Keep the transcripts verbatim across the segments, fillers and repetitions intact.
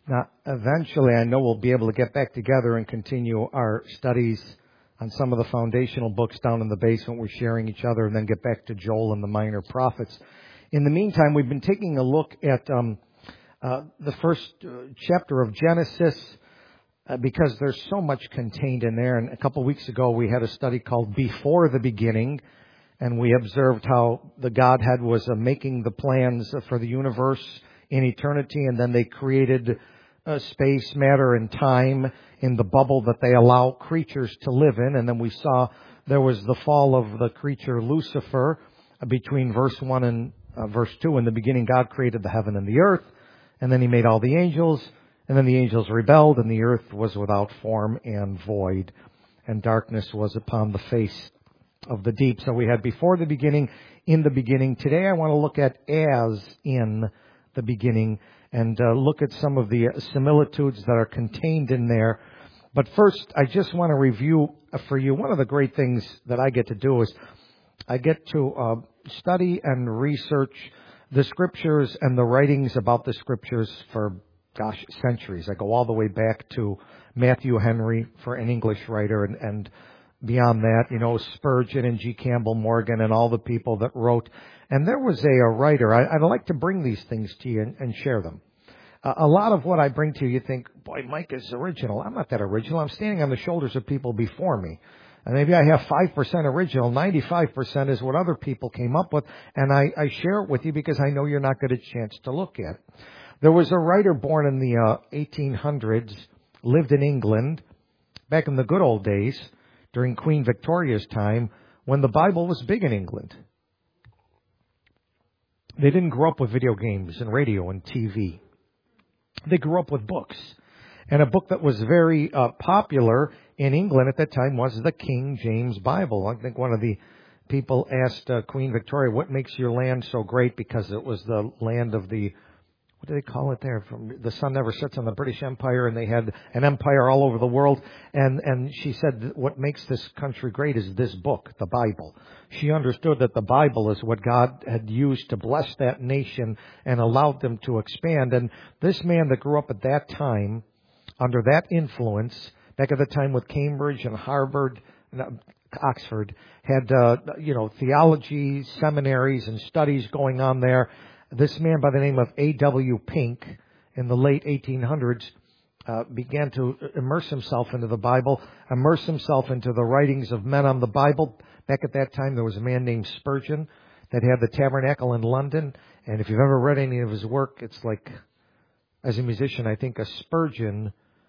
Now, eventually, I know we'll be able to get back together and continue our studies on some of the foundational books down in the basement. We're sharing each other, and then get back to Joel and the minor prophets. In the meantime, we've been taking a look at um, uh, the first uh, chapter of Genesis uh, because there's so much contained in there. And a couple of weeks ago, we had a study called Before the Beginning, and we observed how the Godhead was uh, making the plans for the universe in eternity, and then they created Uh, space, matter, and time in the bubble that they allow creatures to live in. And then we saw there was the fall of the creature Lucifer uh, between verse one and uh, verse two. In the beginning, God created the heaven and the earth, and then He made all the angels, and then the angels rebelled, and the earth was without form and void, and darkness was upon the face of the deep. So we had before the beginning, in the beginning. Today I want to look at as in the beginning, and uh, look at some of the similitudes that are contained in there. But first, I just want to review for you, one of the great things that I get to do is I get to uh, study and research the Scriptures and the writings about the Scriptures for, gosh, centuries. I go all the way back to Matthew Henry, for an English writer, and, and beyond that, you know, Spurgeon and G. Campbell Morgan and all the people that wrote. And there was a, a writer, I, I'd like to bring these things to you and, and share them. Uh, a lot of what I bring to you, you think, boy, Mike is original. I'm not that original. I'm standing on the shoulders of people before me. And maybe I have five percent original. ninety-five percent is what other people came up with. And I, I share it with you because I know you're not going to get a chance to look at it. There was a writer born in the uh, eighteen hundreds, lived in England, back in the good old days, during Queen Victoria's time, when the Bible was big in England. They didn't grow up with video games and radio and T V. They grew up with books. And a book that was very uh, popular in England at that time was the King James Bible. I think one of the people asked uh, Queen Victoria, what makes your land so great? Because it was the land of the, what do they call it there? From the sun never sets on the British Empire, and they had an empire all over the world. And, and she said, what makes this country great is this book, the Bible. She understood that the Bible is what God had used to bless that nation and allowed them to expand. And this man that grew up at that time, under that influence, back at the time with Cambridge and Harvard, Oxford, had, uh, you know, theology, seminaries, and studies going on there. This man by the name of A W Pink in the late eighteen hundreds uh, began to immerse himself into the Bible, immerse himself into the writings of men on the Bible. Back at that time, there was a man named Spurgeon that had the Tabernacle in London. And if you've ever read any of his work, it's like, as a musician, I think a Spurgeon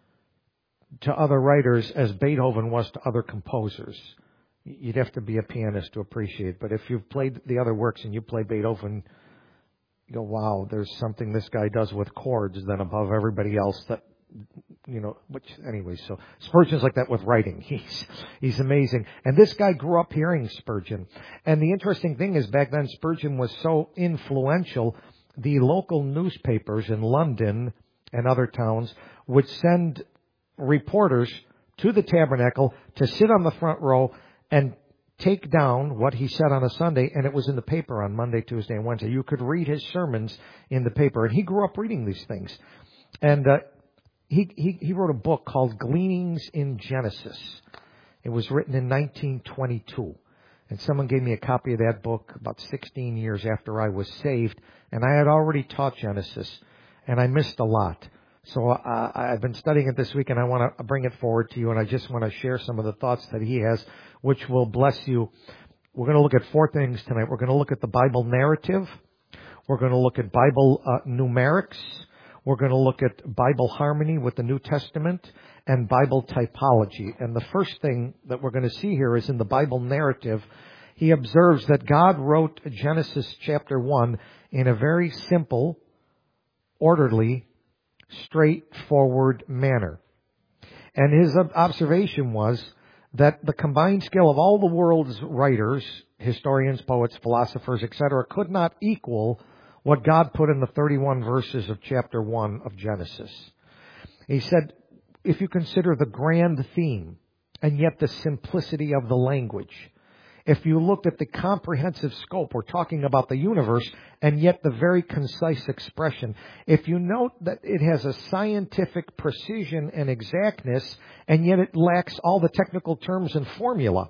to other writers as Beethoven was to other composers. You'd have to be a pianist to appreciate. But if you've played the other works and you play Beethoven, you go, wow, there's something this guy does with chords than above everybody else that, you know, which anyway, so Spurgeon's like that with writing. He's, he's amazing. And this guy grew up hearing Spurgeon. And the interesting thing is back then Spurgeon was so influential, the local newspapers in London and other towns would send reporters to the Tabernacle to sit on the front row and take down what he said on a Sunday, and it was in the paper on Monday, Tuesday, and Wednesday. You could read his sermons in the paper, and he grew up reading these things. And uh, he, he he wrote a book called Gleanings in Genesis. It was written in nineteen twenty-two, and someone gave me a copy of that book about sixteen years after I was saved, and I had already taught Genesis, and I missed a lot. So uh, I've been studying it this week, and I want to bring it forward to you, and I just want to share some of the thoughts that he has, which will bless you. We're going to look at four things tonight. We're going to look at the Bible narrative. We're going to look at Bible uh, numerics. We're going to look at Bible harmony with the New Testament and Bible typology. And the first thing that we're going to see here is in the Bible narrative, he observes that God wrote Genesis chapter one in a very simple, orderly, straightforward manner. And his observation was that the combined skill of all the world's writers, historians, poets, philosophers, et cetera, could not equal what God put in the thirty-one verses of chapter one of Genesis. He said, if you consider the grand theme and yet the simplicity of the language, if you looked at the comprehensive scope, we're talking about the universe, and yet the very concise expression. If you note that it has a scientific precision and exactness, and yet it lacks all the technical terms and formula.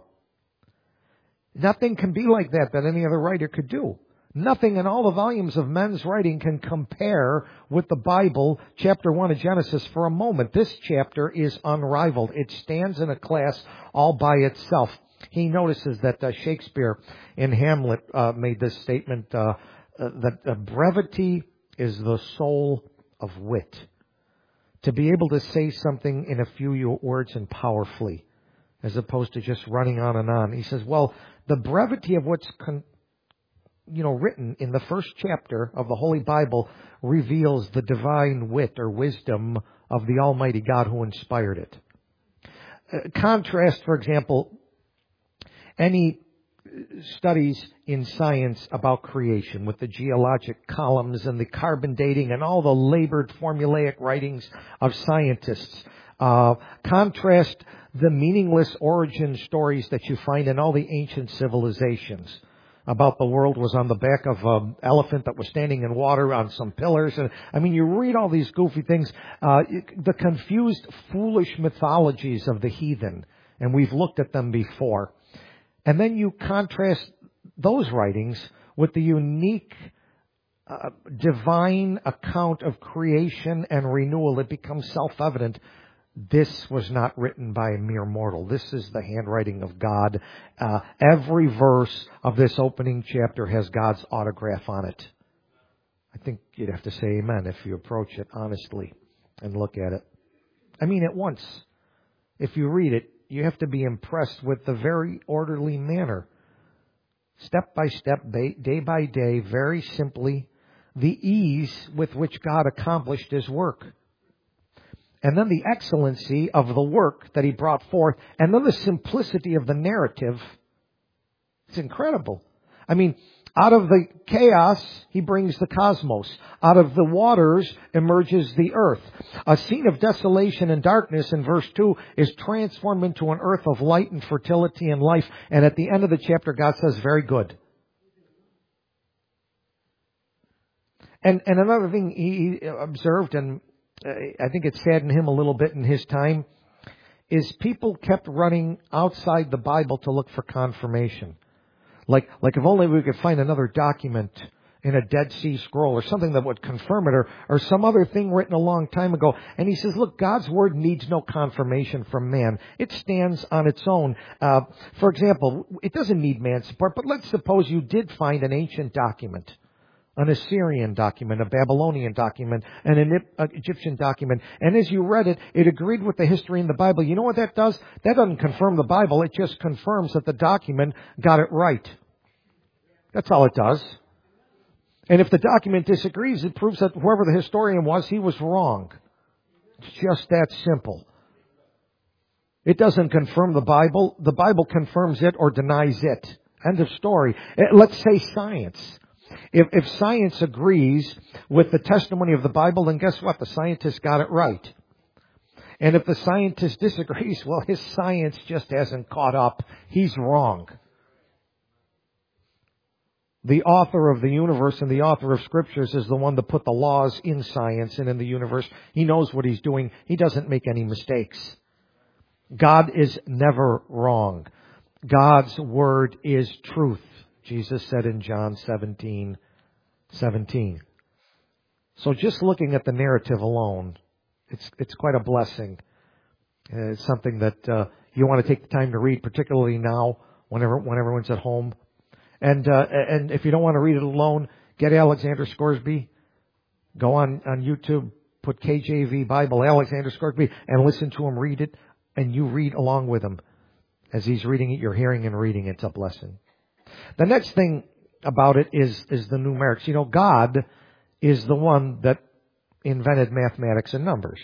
Nothing can be like that that any other writer could do. Nothing in all the volumes of men's writing can compare with the Bible, chapter one of Genesis, for a moment. This chapter is unrivaled. It stands in a class all by itself. He notices that uh, Shakespeare in Hamlet uh, made this statement, uh, uh, that uh, brevity is the soul of wit. To be able to say something in a few words and powerfully, as opposed to just running on and on. He says, well, the brevity of what's con- you know, written in the first chapter of the Holy Bible reveals the divine wit or wisdom of the Almighty God who inspired it. Uh, contrast, for example, any studies in science about creation with the geologic columns and the carbon dating and all the labored formulaic writings of scientists. Uh, contrast the meaningless origin stories that you find in all the ancient civilizations about the world was on the back of an elephant that was standing in water on some pillars. And I mean, you read all these goofy things, uh, the confused, foolish mythologies of the heathen, and we've looked at them before. And then you contrast those writings with the unique uh, divine account of creation and renewal. It becomes self-evident. This was not written by a mere mortal. This is the handwriting of God. Uh, every verse of this opening chapter has God's autograph on it. I think you'd have to say amen if you approach it honestly and look at it. I mean, at once, if you read it, you have to be impressed with the very orderly manner. Step by step, day by day, very simply, the ease with which God accomplished His work. And then the excellency of the work that He brought forth. And then the simplicity of the narrative. It's incredible. I mean, out of the chaos, He brings the cosmos. Out of the waters emerges the earth. A scene of desolation and darkness in verse two is transformed into an earth of light and fertility and life. And at the end of the chapter, God says, very good. And, and another thing He observed, and I think it saddened Him a little bit in His time, is people kept running outside the Bible to look for confirmation. Like, like if only we could find another document in a Dead Sea Scroll or something that would confirm it, or, or some other thing written a long time ago. And He says, look, God's Word needs no confirmation from man. It stands on its own. Uh, for example, it doesn't need man's support, but let's suppose you did find an ancient document. An Assyrian document, a Babylonian document, and an Egyptian document. And as you read it, it agreed with the history in the Bible. You know what that does? That doesn't confirm the Bible. It just confirms that the document got it right. That's all it does. And if the document disagrees, it proves that whoever the historian was, he was wrong. It's just that simple. It doesn't confirm the Bible. The Bible confirms it or denies it. End of story. Let's say science. If, if science agrees with the testimony of the Bible, then guess what? The scientist got it right. And if the scientist disagrees, well, his science just hasn't caught up. He's wrong. The author of the universe and the author of scriptures is the one that put the laws in science and in the universe. He knows what He's doing. He doesn't make any mistakes. God is never wrong. God's Word is truth. Jesus said in John seventeen seventeen. So just looking at the narrative alone, it's it's quite a blessing. Uh, it's something that uh, you want to take the time to read, particularly now, whenever when everyone's at home. And uh, and if you don't want to read it alone, get Alexander Scoresby. Go on, on YouTube, put K J V Bible, Alexander Scoresby, and listen to him read it, and you read along with him. As he's reading it, you're hearing and reading. It's a blessing. The next thing about it is, is the numerics. You know, God is the one that invented mathematics and numbers.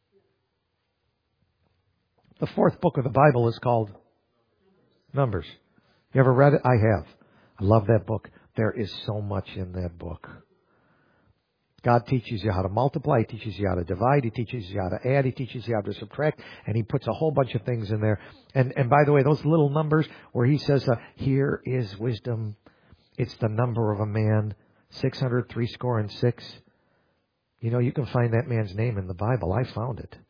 The fourth book of the Bible is called Numbers. You ever read it? I have. I love that book. There is so much in that book. God teaches you how to multiply. He teaches you how to divide. He teaches you how to add. He teaches you how to subtract. And He puts a whole bunch of things in there. And, and by the way, those little numbers where He says, uh, here is wisdom. It's the number of a man, six hundred three score and six. You know, you can find that man's name in the Bible. I found it.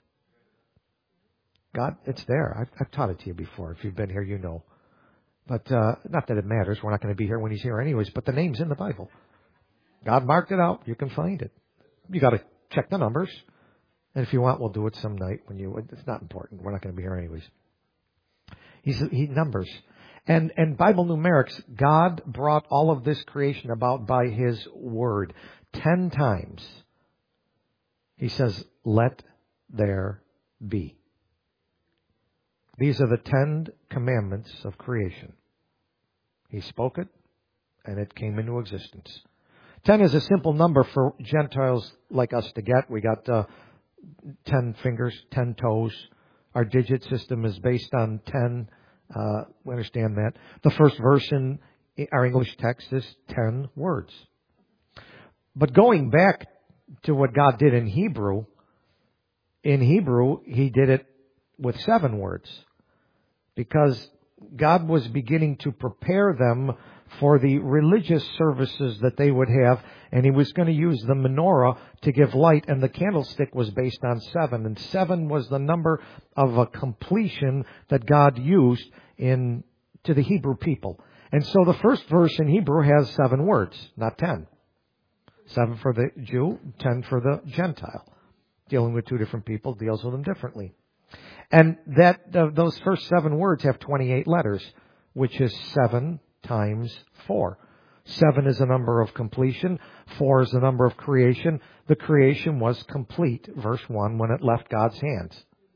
God, it's there. I've, I've taught it to you before. If you've been here, you know. But uh, not that it matters. We're not going to be here when He's here anyways. But the name's in the Bible. God marked it out. You can find it. You got to check the numbers. And if you want, we'll do it some night when you. It's not important. We're not going to be here anyways. He's, he numbers. And, and Bible numerics, God brought all of this creation about by His word. Ten times He says, let there be. These are the ten commandments of creation. He spoke it, and it came into existence. Ten is a simple number for Gentiles like us to get. We got uh, ten fingers, ten toes. Our digit system is based on ten. Uh, we understand that. The first verse in our English text is ten words. But going back to what God did in Hebrew, in Hebrew, He did it with seven words. Because God was beginning to prepare them for the religious services that they would have, and He was going to use the menorah to give light, and the candlestick was based on seven, and seven was the number of a completion that God used in to the Hebrew people. And so the first verse in Hebrew has seven words, not ten. Seven for the Jew, ten for the Gentile. Dealing with two different people deals with them differently. And that uh, those first seven words have twenty-eight letters, which is seven times four. Seven is a number of completion. Four is the number of creation. The creation was complete, verse one, when it left God's hands.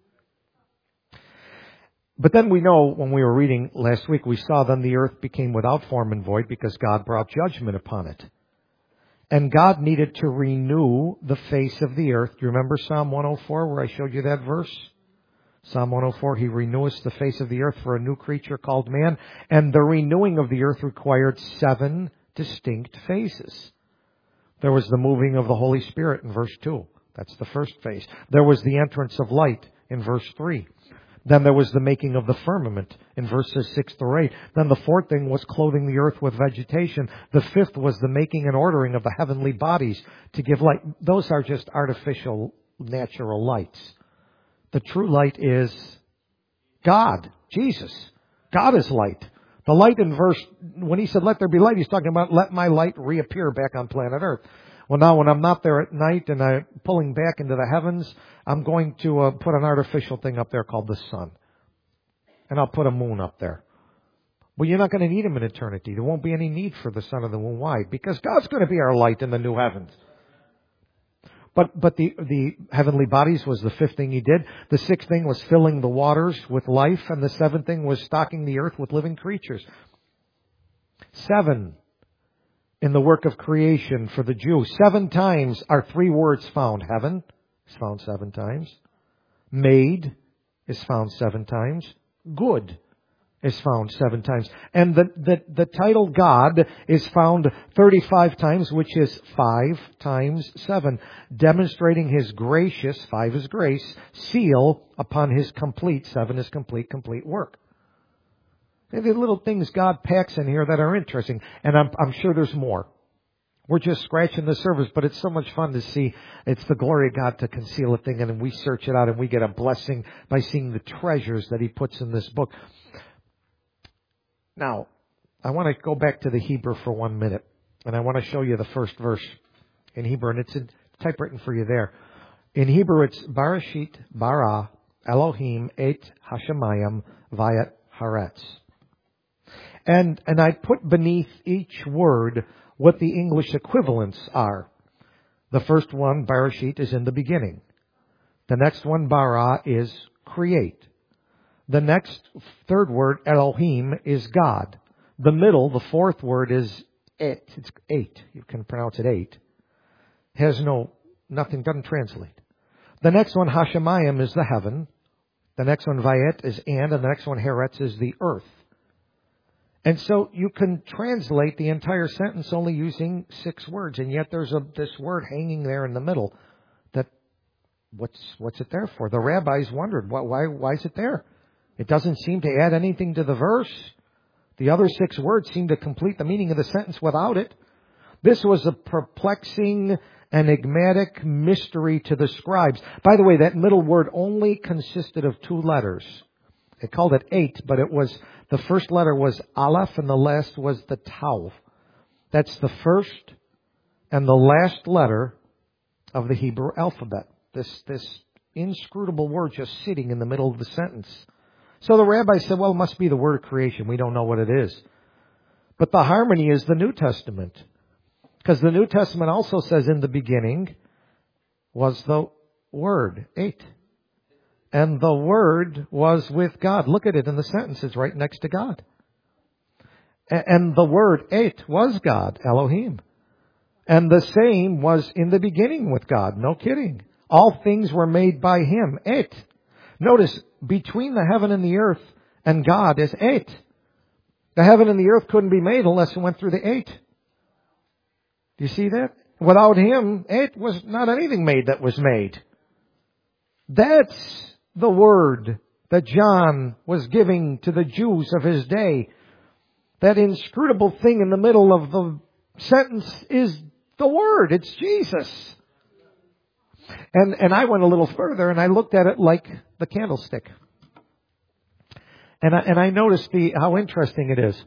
But then we know, when we were reading last week, we saw then the earth became without form and void because God brought judgment upon it. And God needed to renew the face of the earth. Do you remember Psalm one oh four where I showed you that verse? Psalm one oh four, He reneweth the face of the earth for a new creature called man. And the renewing of the earth required seven distinct phases. There was the moving of the Holy Spirit in verse two. That's the first phase. There was the entrance of light in verse three. Then there was the making of the firmament in verses six through eight. Then the fourth thing was clothing the earth with vegetation. The fifth was the making and ordering of the heavenly bodies to give light. Those are just artificial, natural lights. The true light is God, Jesus. God is light. The light in verse, when He said, let there be light, He's talking about let my light reappear back on planet Earth. Well, now when I'm not there at night and I'm pulling back into the heavens, I'm going to uh, put an artificial thing up there called the sun. And I'll put a moon up there. Well, you're not going to need them in eternity. There won't be any need for the sun or the moon. Why? Because God's going to be our light in the new heavens. But but the, the heavenly bodies was the fifth thing He did. The sixth thing was filling the waters with life. And the seventh thing was stocking the earth with living creatures. Seven in the work of creation for the Jew. Seven times are three words found. Heaven is found seven times. Made is found seven times. Good is found seven times. And the, the, the title God is found thirty-five times, which is five times seven, demonstrating His gracious, five is grace, seal upon His complete, seven is complete, complete work. And the little things God packs in here that are interesting, and I'm, I'm sure there's more. We're just scratching the surface, but it's so much fun to see. It's the glory of God to conceal a thing, and then we search it out, and we get a blessing by seeing the treasures that He puts in this book. Now, I want to go back to the Hebrew for one minute, and I want to show you the first verse in Hebrew, and it's in typewritten for you there. In Hebrew, it's Barashit bara Elohim et Hashemayim vayet haaretz. And, and I put beneath each word what the English equivalents are. The first one, Barashit, is in the beginning. The next one, bara, is create. The next, third word, Elohim, is God. The middle, the fourth word, is et. It's eight. You can pronounce it eight. Has no, nothing, doesn't translate. The next one, Hashemayim, is the heaven. The next one, Vayet, is and. And the next one, Haaretz, is the earth. And so you can translate the entire sentence only using six words, and yet there's a this word hanging there in the middle. That what's what's it there for? The rabbis wondered, why why why is it there? It doesn't seem to add anything to the verse. The other six words seem to complete the meaning of the sentence without it. This was a perplexing, enigmatic mystery to the scribes. By the way, that middle word only consisted of two letters. They called it eight, but it was, the first letter was Aleph and the last was the Tau. That's the first and the last letter of the Hebrew alphabet. This, this inscrutable word just sitting in the middle of the sentence. So the rabbi said, well, it must be the word of creation. We don't know what it is. But the harmony is the New Testament. Because the New Testament also says in the beginning was the Word, eight. And the Word was with God. Look at it in the sentences right next to God. And the Word, eight, was God, Elohim. And the same was in the beginning with God. No kidding. All things were made by Him, eight. Notice, between the heaven and the earth and God is eight. The heaven and the earth couldn't be made unless it went through the eight. Do you see that? Without Him, eight was not anything made that was made. That's the word that John was giving to the Jews of his day. That inscrutable thing in the middle of the sentence is the Word. It's Jesus. And, and I went a little further and I looked at it like the candlestick. And I, and I noticed the, how interesting it is.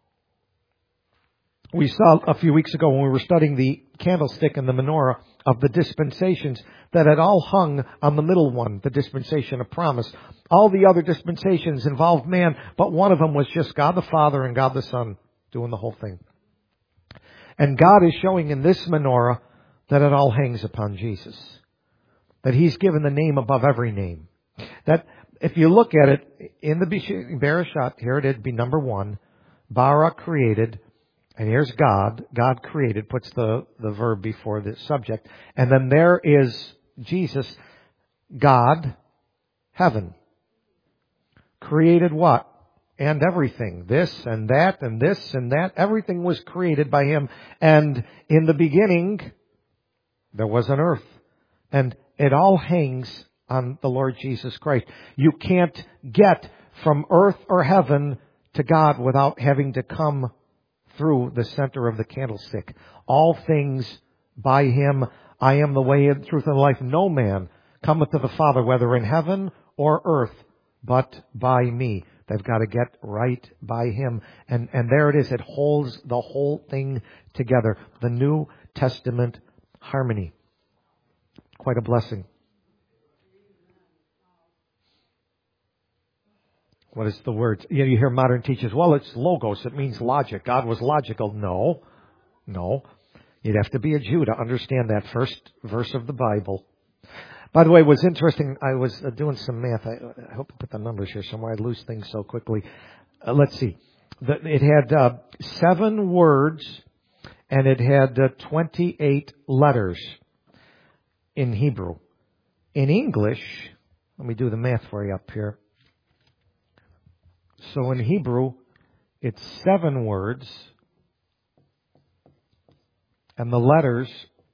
We saw a few weeks ago when we were studying the candlestick and the menorah of the dispensations that had all hung on the middle one, the dispensation of promise. All the other dispensations involved man, but one of them was just God the Father and God the Son doing the whole thing. And God is showing in this menorah that it all hangs upon Jesus. That He's given the name above every name. That if you look at it in the Bereshit, here it'd be number one. Bara created. And here's God. God created, puts the, the verb before the subject. And then there is Jesus, God, heaven. Created what? And everything. This and that and this and that. Everything was created by Him. And in the beginning, there was an earth. And it all hangs on the Lord Jesus Christ. You can't get from earth or heaven to God without having to come through the center of the candlestick. All things by Him. I am the way and truth and life. No man cometh to the Father, whether in heaven or earth, but by me. They've got to get right by Him. And, and there it is. It holds the whole thing together. The New Testament harmony. Quite a blessing. What is the word? You know, you hear modern teachers, well, it's logos. It means logic. God was logical. No. No. You'd have to be a Jew to understand that first verse of the Bible. By the way, what's interesting, I was uh, doing some math. I, I hope I put the numbers here somewhere. I lose things so quickly. Uh, let's see. The, it had uh, seven words, and it had uh, twenty-eight letters in Hebrew. In English, let me do the math for you up here. So in Hebrew, it's seven words, and the letters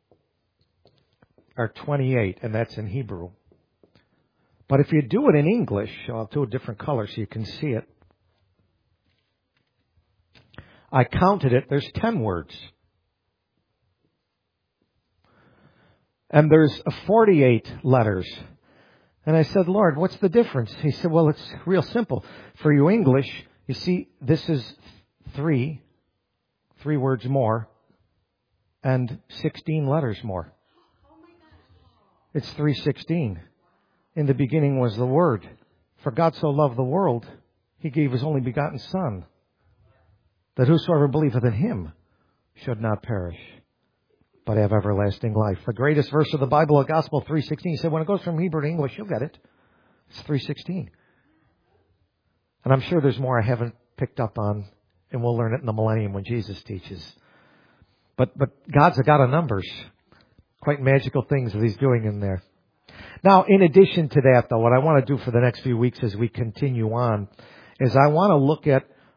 are twenty-eight, and that's in Hebrew. But if you do it in English, I'll do a different color so you can see it. I counted it, there's ten words. And there's forty-eight letters. And I said, Lord, what's the difference? He said, well, it's real simple. For you English, you see, this is three, three words more, and sixteen letters more. It's three sixteen. In the beginning was the Word. For God so loved the world, He gave His only begotten Son, that whosoever believeth in Him should not perish, but have everlasting life. The greatest verse of the Bible, the Gospel, three sixteen. He said, when it goes from Hebrew to English, you'll get it. It's three sixteen. And I'm sure there's more I haven't picked up on, and we'll learn it in the millennium when Jesus teaches. But but God's a God of numbers. Quite magical things that He's doing in there. Now, in addition to that, though, what I want to do for the next few weeks as we continue on is I want to look at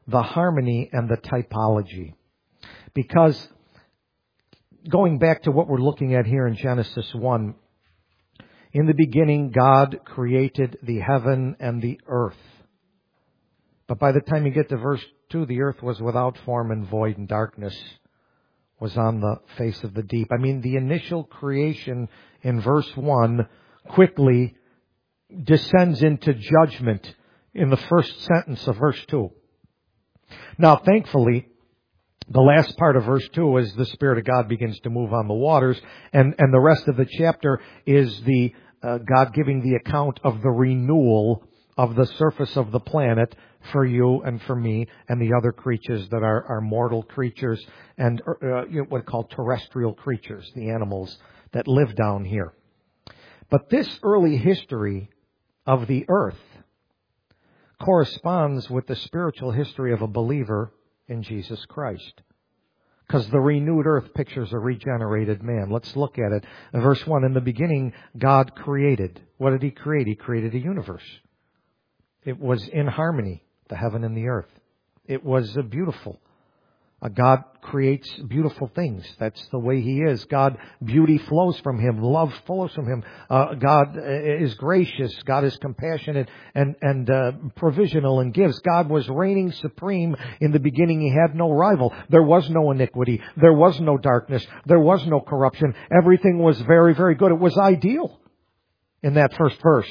the harmony and the typology. Because going back to what we're looking at here in Genesis one, in the beginning God created the heaven and the earth. But by the time you get to verse two, the earth was without form and void, and darkness was on the face of the deep. I mean, the initial creation in verse one quickly descends into judgment in the first sentence of verse two. Now, thankfully, the last part of verse two is the Spirit of God begins to move on the waters, and, and the rest of the chapter is the uh, God giving the account of the renewal of the surface of the planet for you and for me and the other creatures that are, are mortal creatures and uh, you know, what are called terrestrial creatures, the animals that live down here. But this early history of the earth corresponds with the spiritual history of a believer in Jesus Christ. Because the renewed earth pictures a regenerated man. Let's look at it. In verse one, in the beginning, God created. What did He create? He created a universe. It was in harmony, the heaven and the earth. It was beautiful. Uh, God creates beautiful things. That's the way He is. God, beauty flows from Him. Love flows from Him. Uh, God is gracious. God is compassionate and, and uh, provisional and gives. God was reigning supreme. In the beginning, He had no rival. There was no iniquity. There was no darkness. There was no corruption. Everything was very, very good. It was ideal in that first verse.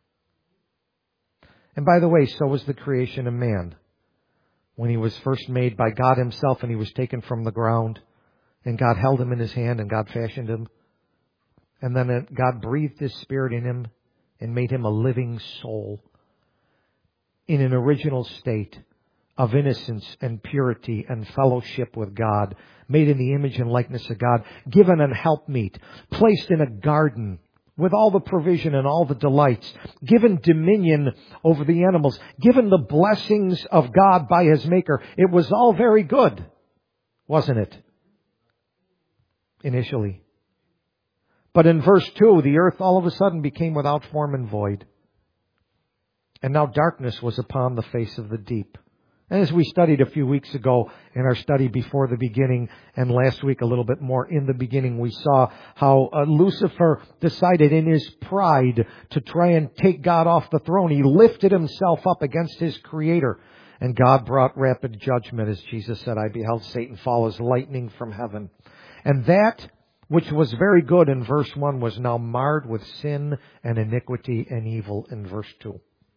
And by the way, so was the creation of man. When he was first made by God Himself and he was taken from the ground, and God held him in His hand and God fashioned him. And then God breathed His Spirit in him and made him a living soul in an original state of innocence and purity and fellowship with God, made in the image and likeness of God, given an helpmeet, placed in a garden with all the provision and all the delights, given dominion over the animals, given the blessings of God by His Maker. It was all very good, wasn't it? Initially. But in verse two, the earth all of a sudden became without form and void. And now darkness was upon the face of the deep. And as we studied a few weeks ago in our study before the beginning, and last week a little bit more in the beginning, we saw how uh, Lucifer decided in his pride to try and take God off the throne. He lifted himself up against his Creator. And God brought rapid judgment. As Jesus said, I beheld Satan fall as lightning from heaven. And that which was very good in verse one was now marred with sin and iniquity and evil in verse two.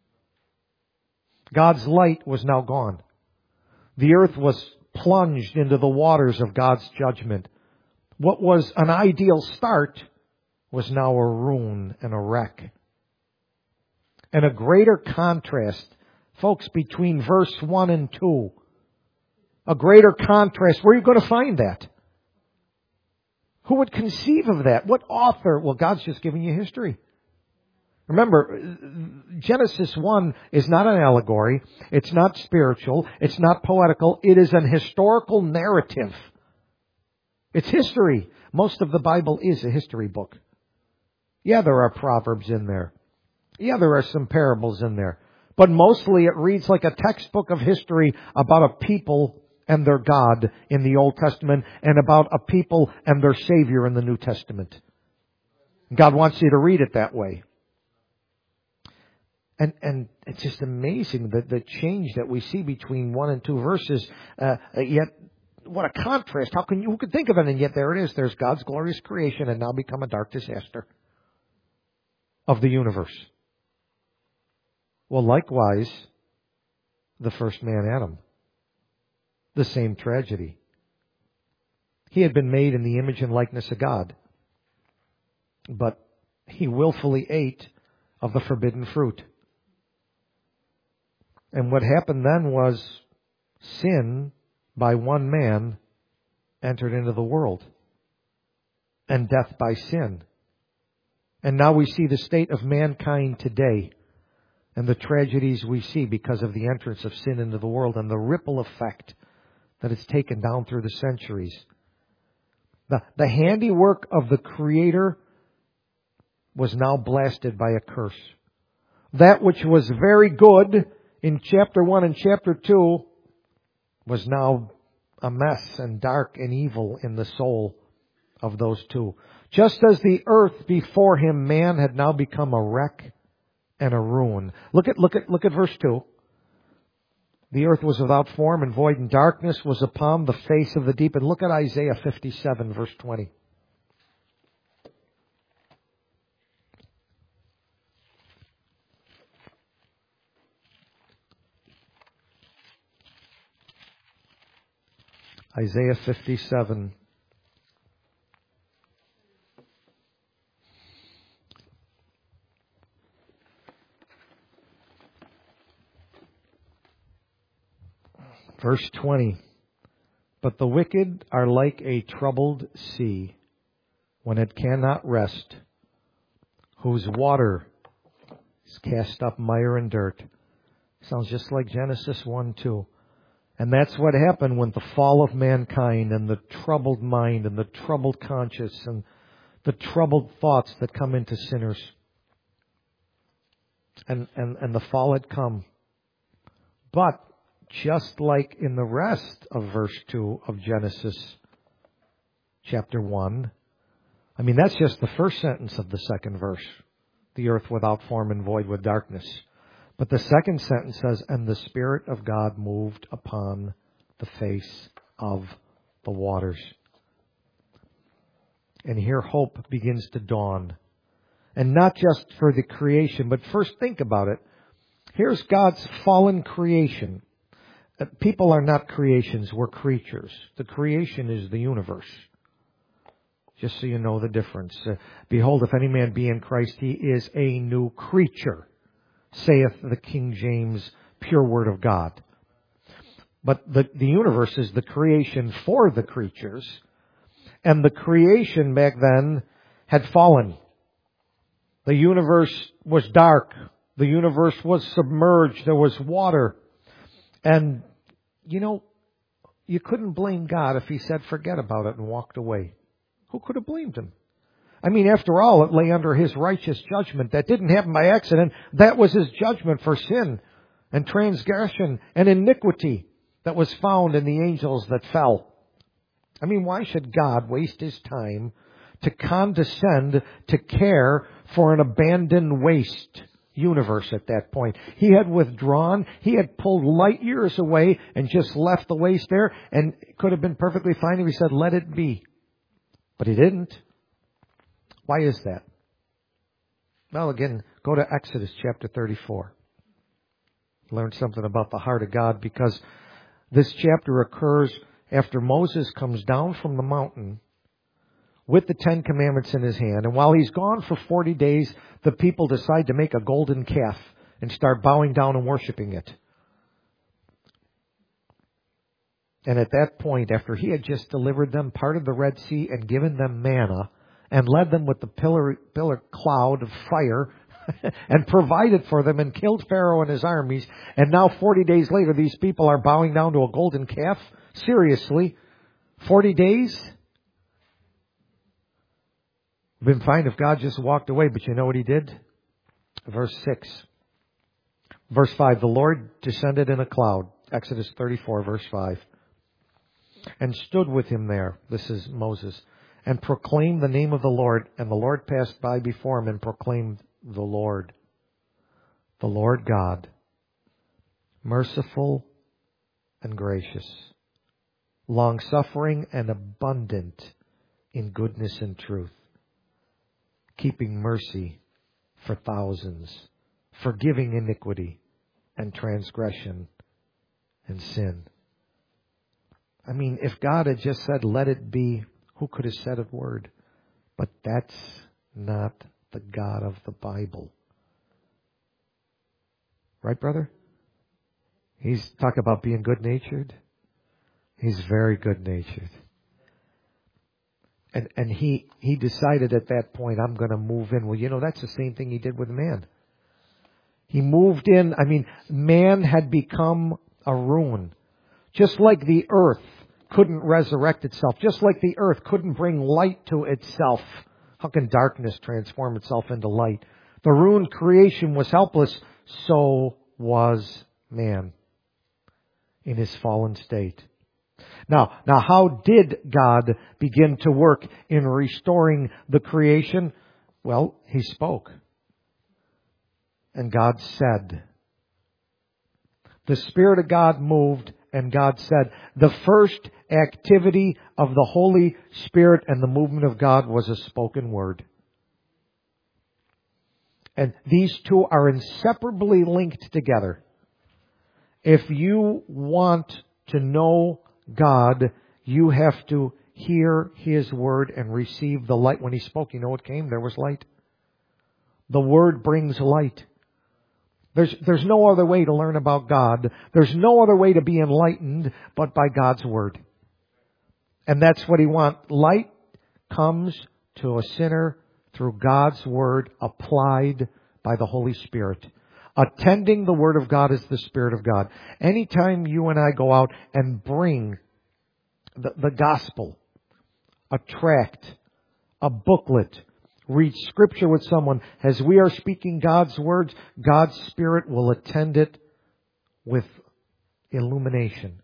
God's light was now gone. The earth was plunged into the waters of God's judgment. What was an ideal start was now a ruin and a wreck. And a greater contrast, folks, between verse one and two. A greater contrast. Where are you going to find that? Who would conceive of that? What author? Well, God's just giving you history. Remember, Genesis one is not an allegory. It's not spiritual. It's not poetical. It is an historical narrative. It's history. Most of the Bible is a history book. Yeah, there are proverbs in there. Yeah, there are some parables in there. But mostly it reads like a textbook of history about a people and their God in the Old Testament and about a people and their Savior in the New Testament. God wants you to read it that way. And and it's just amazing the, the change that we see between one and two verses. Uh, yet, what a contrast. How can you, who could think of it? And yet there it is. There's God's glorious creation and now become a dark disaster of the universe. Well, likewise, the first man, Adam. The same tragedy. He had been made in the image and likeness of God. But he willfully ate of the forbidden fruit. And what happened then was sin by one man entered into the world. And death by sin. And now we see the state of mankind today. And the tragedies we see because of the entrance of sin into the world and the ripple effect that it's taken down through the centuries. The, the handiwork of the Creator was now blasted by a curse. That which was very good in chapter one and chapter two was now a mess and dark and evil in the soul of those two. Just as the earth before him, man had now become a wreck and a ruin. Look at, look at, look at verse two. The earth was without form and void, and darkness was upon the face of the deep. And look at Isaiah fifty-seven, verse twenty. Isaiah fifty-seven. Verse twenty. But the wicked are like a troubled sea when it cannot rest, whose water is cast up mire and dirt. Sounds just like Genesis one two. And that's what happened when the fall of mankind and the troubled mind and the troubled conscience and the troubled thoughts that come into sinners. And, and, and the fall had come. But just like in the rest of verse two of Genesis chapter one, I mean, that's just the first sentence of the second verse. The earth without form and void with darkness. But the second sentence says, and the Spirit of God moved upon the face of the waters. And here hope begins to dawn. And not just for the creation, but first think about it. Here's God's fallen creation. People are not creations, we're creatures. The creation is the universe. Just so you know the difference. Uh, Behold, if any man be in Christ, he is a new creature, saith the King James pure word of God. But the, the universe is the creation for the creatures. And the creation back then had fallen. The universe was dark. The universe was submerged. There was water. And, you know, you couldn't blame God if He said forget about it and walked away. Who could have blamed Him? I mean, after all, it lay under His righteous judgment. That didn't happen by accident. That was His judgment for sin and transgression and iniquity that was found in the angels that fell. I mean, why should God waste His time to condescend to care for an abandoned waste universe at that point? He had withdrawn. He had pulled light years away and just left the waste there, and it could have been perfectly fine if He said, let it be. But He didn't. Why is that? Well, again, go to Exodus chapter thirty-four. Learn something about the heart of God, because this chapter occurs after Moses comes down from the mountain with the Ten Commandments in his hand. And while he's gone for forty days, the people decide to make a golden calf and start bowing down and worshiping it. And at that point, after he had just delivered them, parted the Red Sea and given them manna, and led them with the pillar, pillar cloud of fire, and provided for them and killed Pharaoh and his armies, and now forty days later, these people are bowing down to a golden calf? Seriously? forty days? Been fine if God just walked away, but you know what He did? Verse six. Verse five, the Lord descended in a cloud. Exodus thirty-four, verse five. And stood with him there, this is Moses, and proclaimed the name of the Lord. And the Lord passed by before him and proclaimed the Lord, the Lord God, merciful and gracious, long-suffering and abundant in goodness and truth, keeping mercy for thousands, forgiving iniquity and transgression and sin. I mean, if God had just said, let it be, who could have said a word? But that's not the God of the Bible. Right, brother? He's talking about being good-natured. He's very good-natured. And and he, he decided at that point, I'm going to move in. Well, you know, that's the same thing He did with man. He moved in. I mean, man had become a ruin. Just like the earth couldn't resurrect itself. Just like the earth couldn't bring light to itself. How can darkness transform itself into light? The ruined creation was helpless. So was man. in his fallen state. Now, now how did God begin to work in restoring the creation? Well, He spoke. And God said. The Spirit of God moved and God said. The first activity of the Holy Spirit and the movement of God was a spoken word. And these two are inseparably linked together. If you want to know God, you have to hear His word and receive the light. When He spoke, you know what came? There was light. The word brings light. There's, there's no other way to learn about God. There's no other way to be enlightened but by God's word. And that's what He wants. Light comes to a sinner through God's word applied by the Holy Spirit. Attending the Word of God is the Spirit of God. Anytime you and I go out and bring the, the gospel, a tract, a booklet, read Scripture with someone, as we are speaking God's words, God's Spirit will attend it with illumination.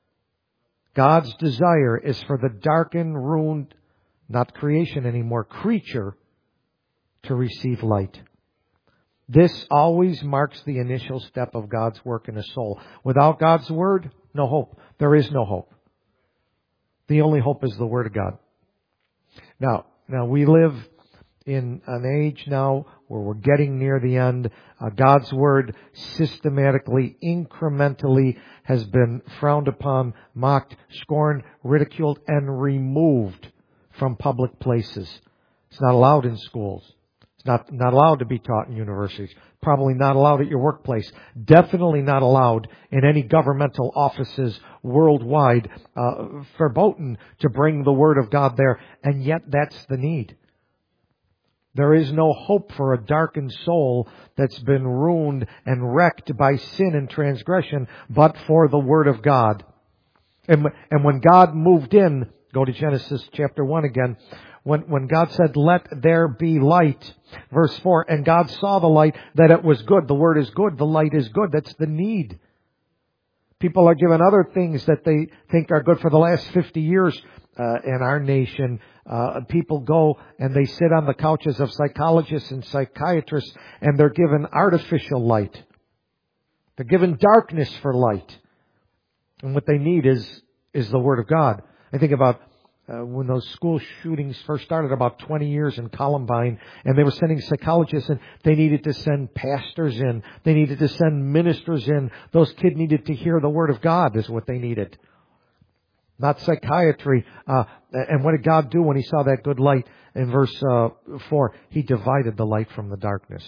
God's desire is for the darkened, ruined, not creation anymore, creature to receive light. This always marks the initial step of God's work in a soul. Without God's Word, no hope. There is no hope. The only hope is the Word of God. Now, now we live in an age now where we're getting near the end. Uh, God's Word systematically, incrementally has been frowned upon, mocked, scorned, ridiculed, and removed from public places. It's not allowed in schools. It's not, not allowed to be taught in universities. Probably not allowed at your workplace. Definitely not allowed in any governmental offices worldwide. Uh, verboten to bring the Word of God there. And yet that's the need. There is no hope for a darkened soul that's been ruined and wrecked by sin and transgression, but for the Word of God. And, and when God moved in, go to Genesis chapter one again. When, when God said, let there be light, verse four, and God saw the light, that it was good. The Word is good. The light is good. That's the need. People are given other things that they think are good. For the last fifty years uh, in our nation, uh, people go and they sit on the couches of psychologists and psychiatrists and they're given artificial light. They're given darkness for light. And what they need is, is the Word of God. I think about Uh, when those school shootings first started about twenty years in Columbine, and they were sending psychologists in, they needed to send pastors in. They needed to send ministers in. Those kids needed to hear the Word of God is what they needed. Not psychiatry. Uh, and what did God do when He saw that good light? In verse uh, four, He divided the light from the darkness.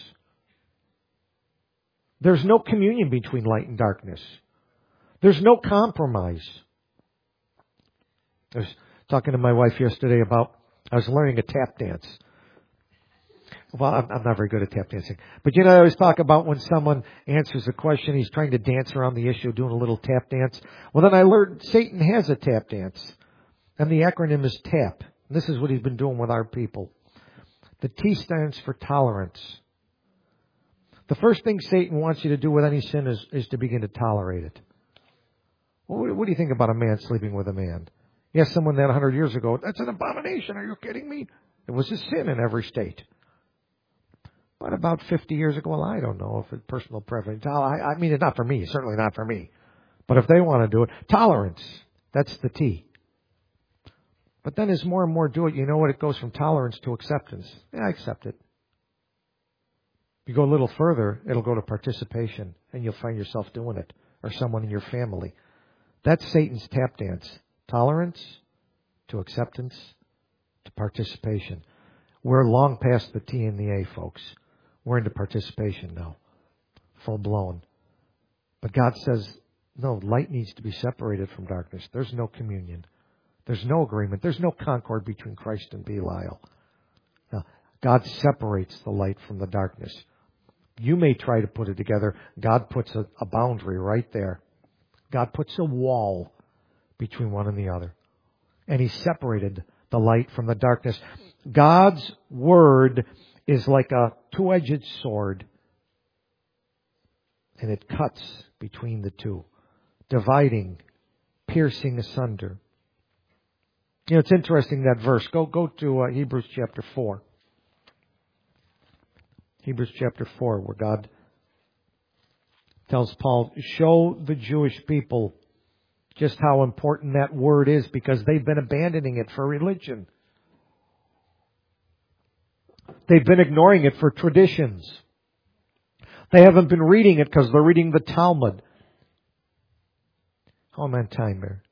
There's no communion between light and darkness. There's no compromise. There's talking to my wife yesterday about, I was learning a tap dance. Well, I'm, I'm not very good at tap dancing. But you know, I always talk about when someone answers a question, he's trying to dance around the issue, doing a little tap dance. Well, then I learned Satan has a tap dance. And the acronym is TAP. And this is what he's been doing with our people. The T stands for tolerance. The first thing Satan wants you to do with any sin is, is to begin to tolerate it. Well, what, what do you think about a man sleeping with a man? Yes, someone that one hundred years ago, that's an abomination. Are you kidding me? It was a sin in every state. But about fifty years ago, well, I don't know if it's personal preference. I, I mean, it's not for me. Certainly not for me. But if they want to do it, tolerance. That's the T. But then as more and more do it, you know what? It goes from tolerance to acceptance. Yeah, I accept it. You go a little further, it'll go to participation. And you'll find yourself doing it. Or someone in your family. That's Satan's tap dance. Tolerance to acceptance to participation. We're long past the T and the A, folks. We're into participation now. Full blown. But God says, no, light needs to be separated from darkness. There's no communion. There's no agreement. There's no concord between Christ and Belial. Now, God separates the light from the darkness. You may try to put it together. God puts a, a boundary right there. God puts a wall between one and the other. And He separated the light from the darkness. God's Word is like a two-edged sword. And it cuts between the two. dividing, piercing asunder. You know, it's interesting, that verse. Go, go to uh, Hebrews chapter four. Hebrews chapter four, where God tells Paul, show the Jewish people just how important that word is, because they've been abandoning it for religion. They've been ignoring it for traditions. They haven't been reading it because they're reading the Talmud. How am I on time there?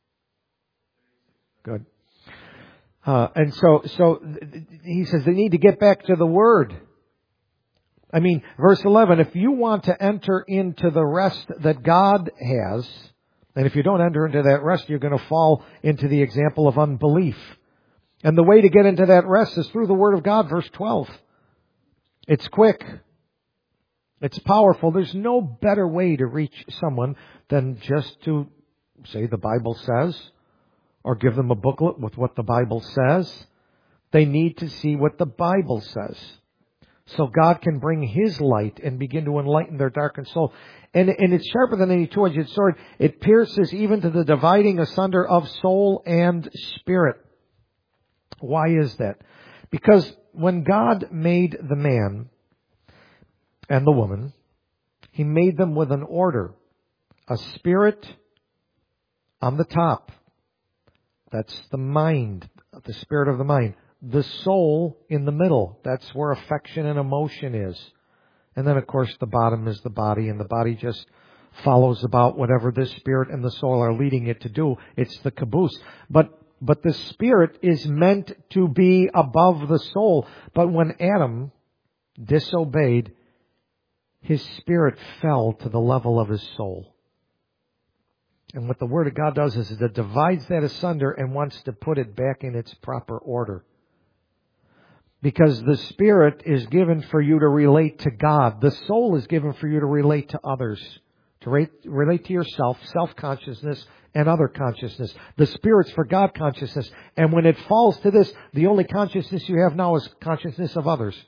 Good. Uh, and so, so he says they need to get back to the Word. I mean, verse eleven, if you want to enter into the rest that God has, and if you don't enter into that rest, you're going to fall into the example of unbelief. And the way to get into that rest is through the Word of God, verse twelve. It's quick. It's powerful. There's no better way to reach someone than just to say the Bible says, or give them a booklet with what the Bible says. They need to see what the Bible says, so God can bring His light and begin to enlighten their darkened soul. And, and it's sharper than any two-edged sword. It pierces even to the dividing asunder of soul and spirit. Why is that? Because when God made the man and the woman, He made them with an order. A spirit on the top. That's the mind, the spirit of the mind. The soul in the middle. That's where affection and emotion is. And then, of course, the bottom is the body, and the body just follows about whatever the spirit and the soul are leading it to do. It's the caboose. But but the spirit is meant to be above the soul. But when Adam disobeyed, his spirit fell to the level of his soul. And what the Word of God does is it divides that asunder and wants to put it back in its proper order. Because the Spirit is given for you to relate to God. The soul is given for you to relate to others. To relate, relate to yourself, self-consciousness, and other consciousness. The Spirit's for God consciousness. And when it falls to this, the only consciousness you have now is consciousness of others.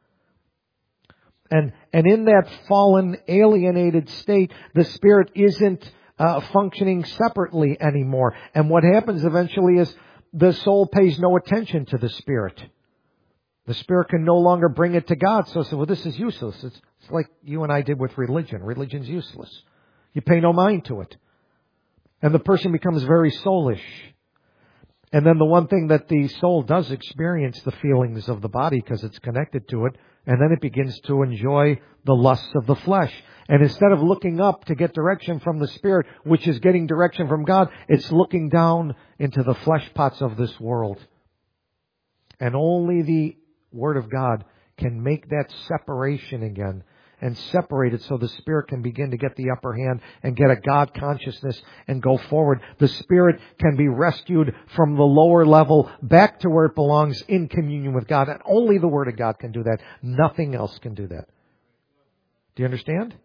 And, and in that fallen, alienated state, the Spirit isn't uh, functioning separately anymore. And what happens eventually is the soul pays no attention to the Spirit. The Spirit can no longer bring it to God. So, so well, this is useless. It's, it's like you and I did with religion. Religion's useless. You pay no mind to it. And the person becomes very soulish. And then the one thing that the soul does experience, the feelings of the body, because it's connected to it, and then it begins to enjoy the lusts of the flesh. And instead of looking up to get direction from the Spirit, which is getting direction from God, it's looking down into the flesh pots of this world. And only the Word of God can make that separation again and separate it so the Spirit can begin to get the upper hand and get a God consciousness and go forward. The Spirit can be rescued from the lower level back to where it belongs in communion with God. And only the Word of God can do that. Nothing else can do that. Do you understand?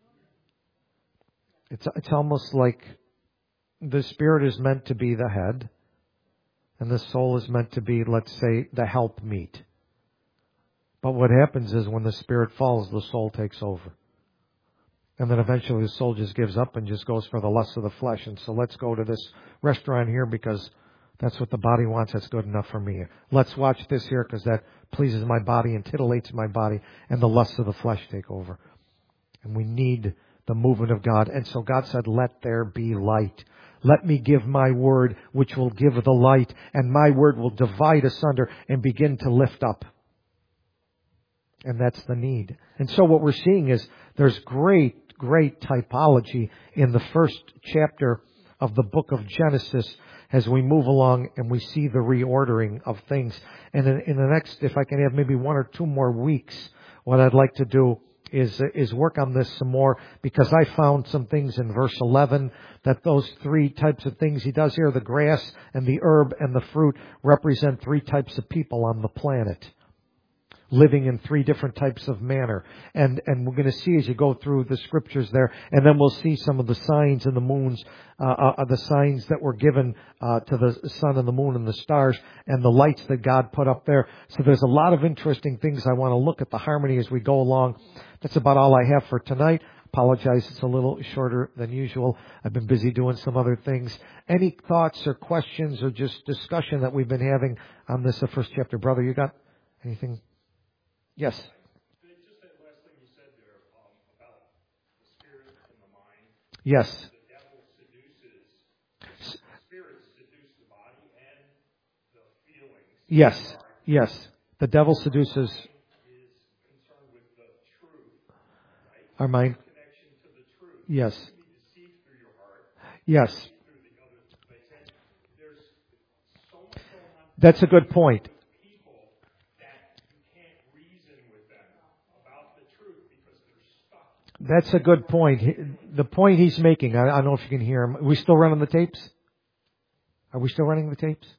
It's, it's almost like the Spirit is meant to be the head and the soul is meant to be, let's say, the helpmeet. But what happens is when the Spirit falls, the soul takes over. And then eventually the soul just gives up and just goes for the lust of the flesh. And so let's go to this restaurant here because that's what the body wants. That's good enough for me. Let's watch this here because that pleases my body and titillates my body. And the lusts of the flesh take over. And we need the movement of God. And so God said, let there be light. Let me give my word, which will give the light. And my word will divide asunder and begin to lift up. And that's the need. And so what we're seeing is there's great, great typology in the first chapter of the book of Genesis as we move along and we see the reordering of things. And in, in the next, if I can have maybe one or two more weeks, what I'd like to do is is work on this some more, because I found some things in verse eleven that those three types of things he does here, the grass and the herb and the fruit, represent three types of people on the planet, living in three different types of manner. And and we're going to see as you go through the scriptures there, and then we'll see some of the signs and the moons, uh, uh, the signs that were given uh, to the sun and the moon and the stars, and the lights that God put up there. So there's a lot of interesting things I want to look at the harmony as we go along. That's about all I have for tonight. Apologize, it's a little shorter than usual. I've been busy doing some other things. Any thoughts or questions or just discussion that we've been having on this uh, first chapter? Brother, you got anything? Yes. Just that last thing you said there um, about the spirit and the mind. Yes. The devil seduces, the spirits seduce the body and the feelings. Yes. Yes. The devil seduces Is concerned with the truth, right? our mind. Connection to the truth. Yes. You can be deceived through your heart. Yes. Through the other place. And there's so much going on. That's a good point. People that you can't reason with them about the truth because they're stuck. That's a good point. He- The point he's making, I, I don't know if you can hear him. Are we still running the tapes? Are we still running the tapes?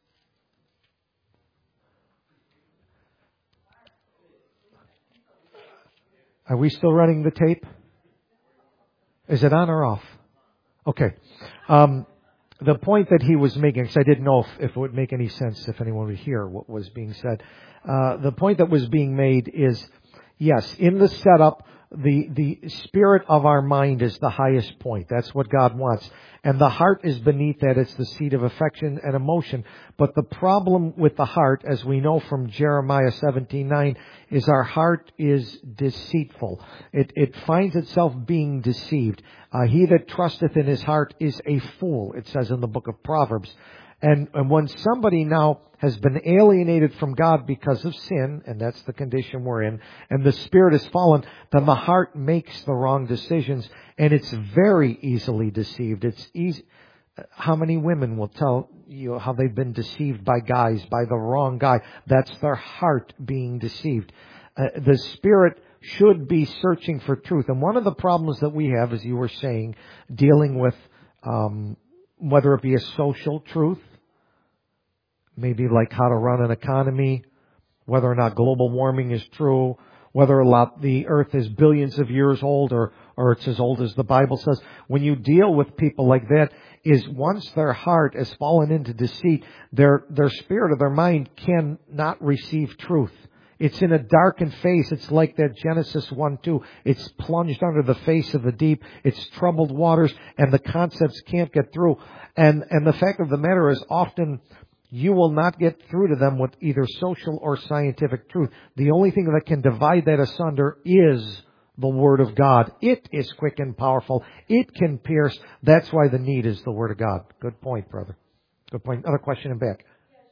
Are we still running the tape? Is it on or off? Okay. Um, the point that he was making, because I didn't know if, if it would make any sense if anyone would hear what was being said. Uh, the point that was being made is, yes, in the setup, the, the spirit of our mind is the highest point. That's what God wants. And the heart is beneath that. It's the seat of affection and emotion. But the problem with the heart, as we know from Jeremiah seventeen nine, is our heart is deceitful. It, it finds itself being deceived. Uh, he that trusteth in his heart is a fool, it says in the book of Proverbs. And, and when somebody now has been alienated from God because of sin, and that's the condition we're in, and the spirit is fallen, then the heart makes the wrong decisions, and it's very easily deceived. It's easy. How many women will tell you how they've been deceived by guys, by the wrong guy? That's their heart being deceived. Uh, the spirit should be searching for truth. And one of the problems that we have, as you were saying, dealing with um, whether it be a social truth, maybe like how to run an economy, whether or not global warming is true, whether or not the earth is billions of years old or, or it's as old as the Bible says. When you deal with people like that, is once their heart has fallen into deceit, their, their spirit or their mind cannot receive truth. It's in a darkened face. It's like that Genesis one two. It's plunged under the face of the deep. It's troubled waters, and the concepts can't get through. And, and the fact of the matter is, often you will not get through to them with either social or scientific truth. The only thing that can divide that asunder is the Word of God. It is quick and powerful. It can pierce. That's why the need is the Word of God. Good point, brother. Good point. Another question in back.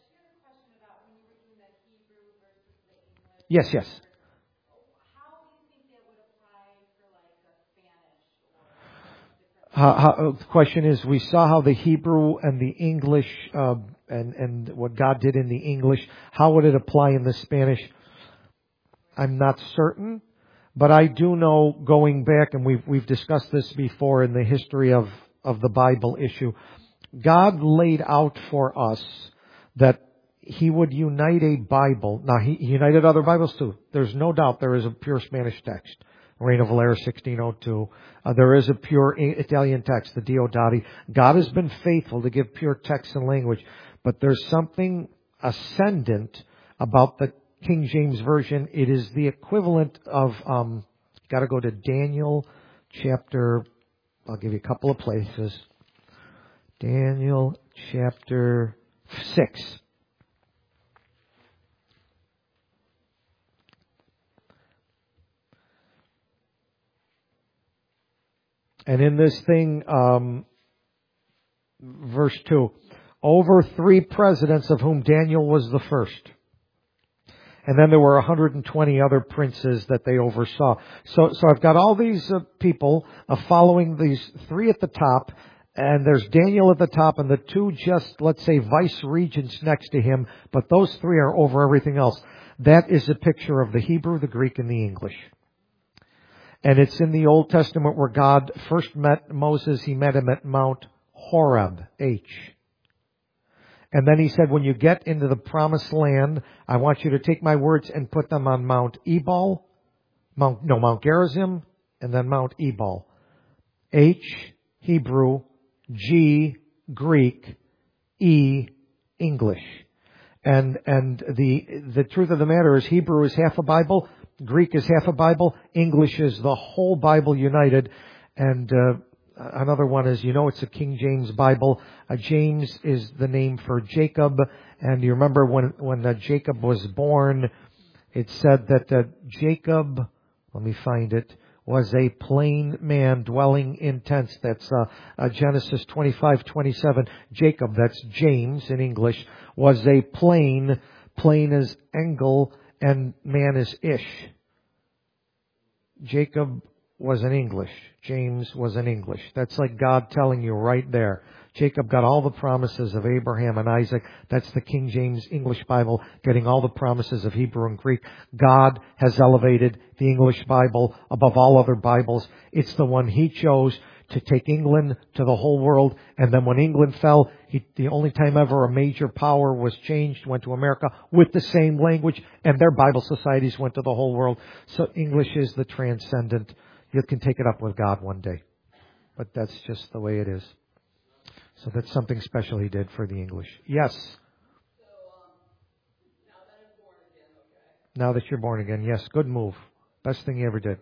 Yes, yes. How, how, the question is, we saw how the Hebrew and the English, uh, and, and what God did in the English, how would it apply in the Spanish? I'm not certain, but I do know, going back, and we've, we've discussed this before in the history of, of the Bible issue, God laid out for us that He would unite a Bible. Now, He united other Bibles too. There's no doubt there is a pure Spanish text. Reign of Valera sixteen oh two. Uh, there is a pure Italian text, the Diodati. God has been faithful to give pure text and language. But there's something ascendant about the King James Version. It is the equivalent of, um, got to go to Daniel chapter, I'll give you a couple of places. Daniel chapter six. And in this thing, um, verse two, over three presidents of whom Daniel was the first. And then there were one hundred twenty other princes that they oversaw. So, so I've got all these uh, people uh, following these three at the top, and there's Daniel at the top and the two just, let's say, vice regents next to him, but those three are over everything else. That is a picture of the Hebrew, the Greek, and the English. And it's in the Old Testament where God first met Moses. He met him at Mount Horeb, H. And then He said, when you get into the promised land, I want you to take my words and put them on Mount Ebal, Mount, no, Mount Gerizim, and then Mount Ebal. H, Hebrew, G, Greek, E, English. And, and the, the truth of the matter is Hebrew is half a Bible, Greek is half a Bible. English is the whole Bible united. And uh, another one is, you know, it's a King James Bible. Uh, James is the name for Jacob. And you remember when, when uh, Jacob was born, it said that uh, Jacob, let me find it, was a plain man dwelling in tents. That's uh, uh, Genesis twenty-five twenty-seven. Jacob, that's James in English, was a plain, plain is Engel, and man is Ish. Jacob was in English. James was in English. That's like God telling you right there. Jacob got all the promises of Abraham and Isaac. That's the King James English Bible, getting all the promises of Hebrew and Greek. God has elevated the English Bible above all other Bibles. It's the one He chose to take England to the whole world. And then when England fell, he, the only time ever a major power was changed, went to America with the same language, and their Bible societies went to the whole world. So English is the transcendent. You can take it up with God one day. But that's just the way it is. So that's something special He did for the English. Yes? So, um, now that I'm born again, okay? Now that you're born again, yes. Good move. Best thing you ever did.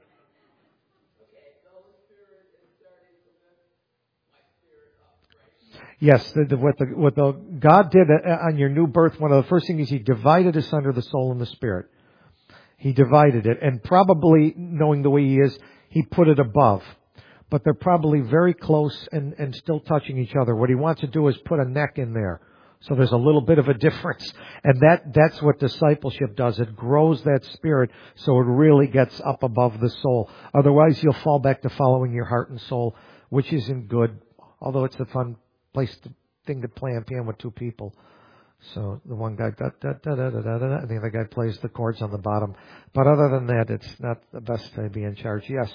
Okay, the Holy Spirit is starting to lift my spirit up, right? Yes, the, the, what, the, what the God did on your new birth, one of the first things is He divided asunder the soul and the spirit. He divided it, and probably, knowing the way He is, He put it above. But they're probably very close and, and still touching each other. What He wants to do is put a neck in there. So there's a little bit of a difference. And that, that's what discipleship does. It grows that spirit so it really gets up above the soul. Otherwise, you'll fall back to following your heart and soul, which isn't good, although it's the fun place to, thing to play on piano with two people. So the one guy, da, da, da, da, da, da, da, and the other guy plays the chords on the bottom. But other than that, it's not the best to be in charge. Yes.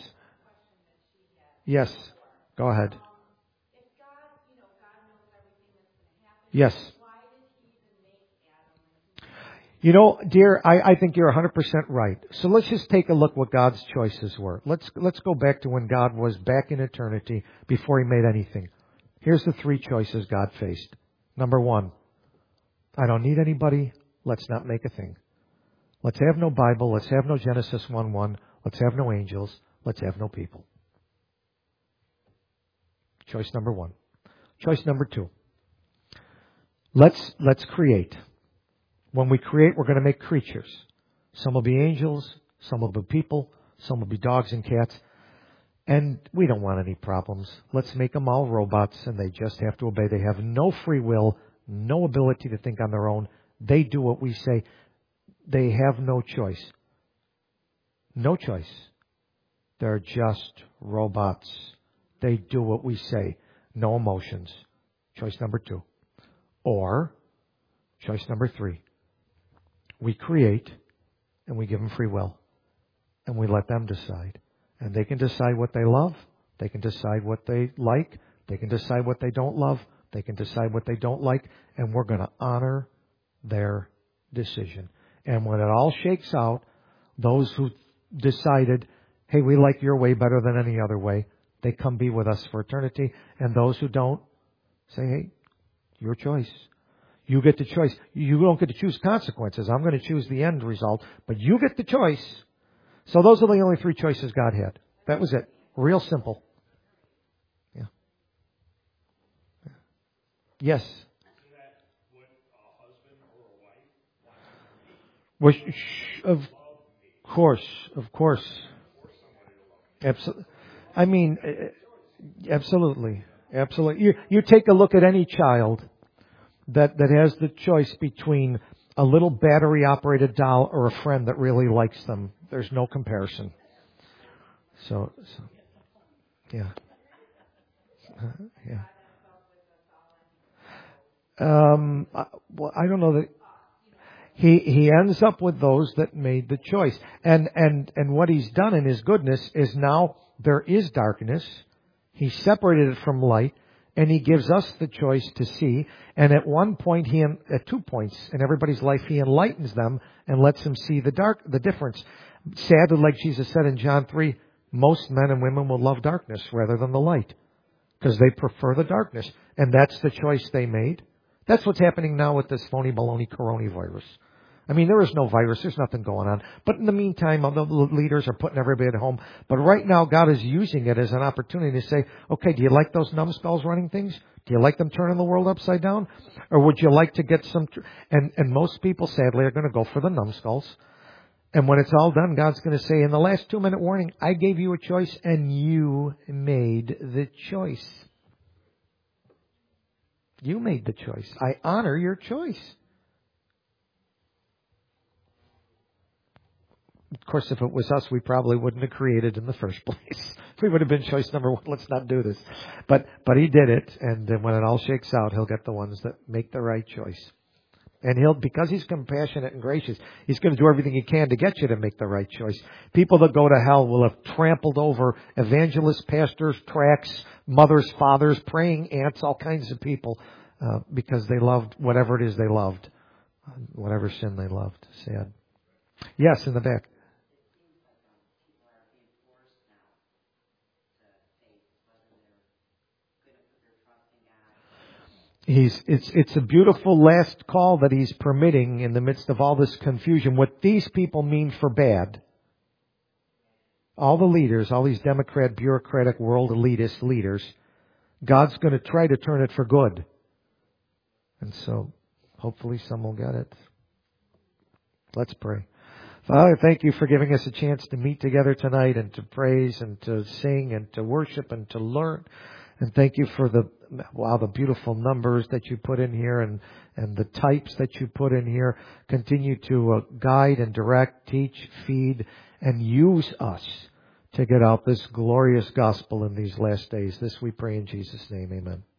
Yes. Go ahead. Um, if God, you know, God knows everything that's going to happen, Yes. why did He even make Adam? You know, dear, I, I think you're one hundred percent right. So let's just take a look what God's choices were. Let's let's go back to when God was back in eternity before He made anything. Here's the three choices God faced. Number one, I don't need anybody. Let's not make a thing. Let's have no Bible. Let's have no Genesis one one. Let's have no angels. Let's have no people. Choice number one. Choice number two. Let's, let's create. When we create, we're going to make creatures. Some will be angels, some will be people, some will be dogs and cats. And we don't want any problems. Let's make them all robots and they just have to obey. They have no free will, no ability to think on their own. They do what we say. They have no choice. No choice. They're just robots. They do what we say. No emotions. Choice number two. Or, choice number three. We create and we give them free will. And we let them decide. And they can decide what they love. They can decide what they like. They can decide what they don't love. They can decide what they don't like. And we're going to honor their decision. And when it all shakes out, those who decided, hey, we like your way better than any other way, they come be with us for eternity. And those who don't, say, hey, your choice. You get the choice. You don't get to choose consequences. I'm going to choose the end result. But you get the choice. So those are the only three choices God had. That was it. Real simple. Yeah. Yeah. Yes. Isn't that what a husband or a wife wants? Well, sh- of course, of course. Absolutely. I mean, absolutely, absolutely. You, you take a look at any child that, that has the choice between a little battery-operated doll or a friend that really likes them. There's no comparison. So, so yeah, uh, yeah. Um, I, well, I don't know that. He he ends up with those that made the choice. And and and what He's done in His goodness is now there is darkness. He separated it from light, and He gives us the choice to see. And at one point, He at two points in everybody's life, He enlightens them and lets them see the dark, the difference. Sadly, like Jesus said in John three, most men and women will love darkness rather than the light because they prefer the darkness. And that's the choice they made. That's what's happening now with this phony baloney coronavirus. I mean, there is no virus. There's nothing going on. But in the meantime, the leaders are putting everybody at home. But right now, God is using it as an opportunity to say, okay, do you like those numbskulls running things? Do you like them turning the world upside down? Or would you like to get some... Tr- and, and most people, sadly, are going to go for the numbskulls. And when it's all done, God's going to say, in the last two-minute warning, I gave you a choice, and you made the choice. You made the choice. I honor your choice. Of course, if it was us, we probably wouldn't have created in the first place. We would have been choice number one. Let's not do this. But but he did it, and then when it all shakes out, he'll get the ones that make the right choice. And he'll, because he's compassionate and gracious, he's going to do everything he can to get you to make the right choice. People that go to hell will have trampled over evangelists, pastors, tracts, mothers, fathers, praying aunts, all kinds of people, uh, because they loved whatever it is they loved, whatever sin they loved. Sad. Yes, in the back. He's, it's, it's a beautiful last call that he's permitting in the midst of all this confusion. What these people mean for bad, all the leaders, all these Democrat, bureaucratic, world elitist leaders, God's going to try to turn it for good. And so, hopefully some will get it. Let's pray. Father, thank you for giving us a chance to meet together tonight and to praise and to sing and to worship and to learn. And thank you for the, wow, the beautiful numbers that you put in here and, and the types that you put in here. Continue to uh, guide and direct, teach, feed, and use us to get out this glorious gospel in these last days. This we pray in Jesus' name. Amen.